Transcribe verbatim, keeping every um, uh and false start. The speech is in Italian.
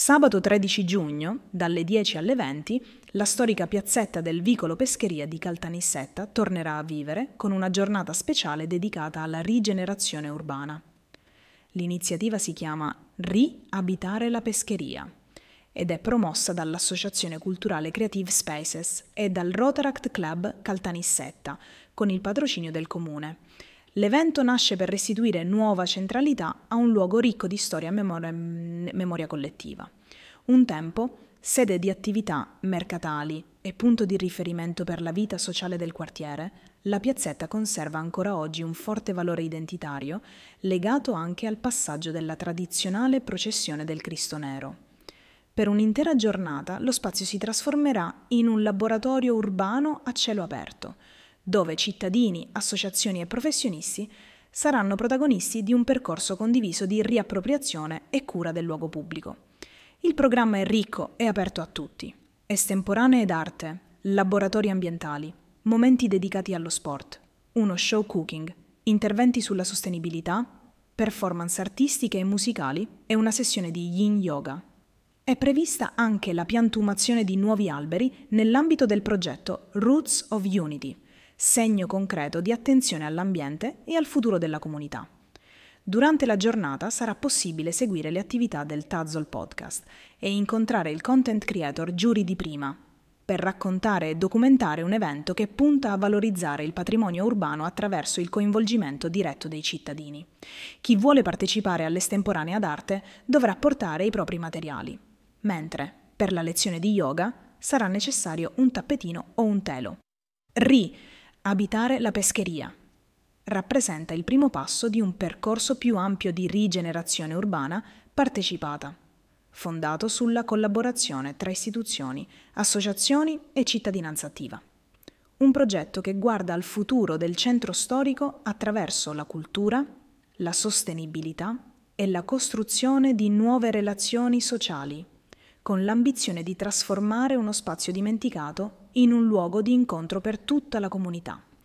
Sabato tredici giugno, dalle dieci alle venti, la storica piazzetta del Vicolo Pescheria di Caltanissetta tornerà a vivere con una giornata speciale dedicata alla rigenerazione urbana. L'iniziativa si chiama Riabitare la Pescheria ed è promossa dall'Associazione Culturale Creative Spaces e dal Rotaract Club Caltanissetta con il patrocinio del Comune. L'evento nasce per restituire nuova centralità a un luogo ricco di storia e memoria, memoria collettiva. Un tempo sede di attività mercatali e punto di riferimento per la vita sociale del quartiere, la piazzetta conserva ancora oggi un forte valore identitario legato anche al passaggio della tradizionale processione del Cristo Nero. Per un'intera giornata lo spazio si trasformerà in un laboratorio urbano a cielo aperto, dove cittadini, associazioni e professionisti saranno protagonisti di un percorso condiviso di riappropriazione e cura del luogo pubblico. Il programma è ricco e aperto a tutti. Estemporanee d'arte, laboratori ambientali, momenti dedicati allo sport, uno show cooking, interventi sulla sostenibilità, performance artistiche e musicali e una sessione di Yin Yoga. È prevista anche la piantumazione di nuovi alberi nell'ambito del progetto Roots of Unity, segno concreto di attenzione all'ambiente e al futuro della comunità. Durante la giornata sarà possibile seguire le attività del Tazzol Podcast e incontrare il content creator Giuri Di Prima per raccontare e documentare un evento che punta a valorizzare il patrimonio urbano attraverso il coinvolgimento diretto dei cittadini. Chi vuole partecipare all'estemporanea d'arte dovrà portare i propri materiali, mentre per la lezione di yoga sarà necessario un tappetino o un telo. Ri Abitare la pescheria rappresenta il primo passo di un percorso più ampio di rigenerazione urbana partecipata, fondato sulla collaborazione tra istituzioni, associazioni e cittadinanza attiva. Un progetto che guarda al futuro del centro storico attraverso la cultura, la sostenibilità e la costruzione di nuove relazioni sociali, con l'ambizione di trasformare uno spazio dimenticato in un luogo di incontro per tutta la comunità.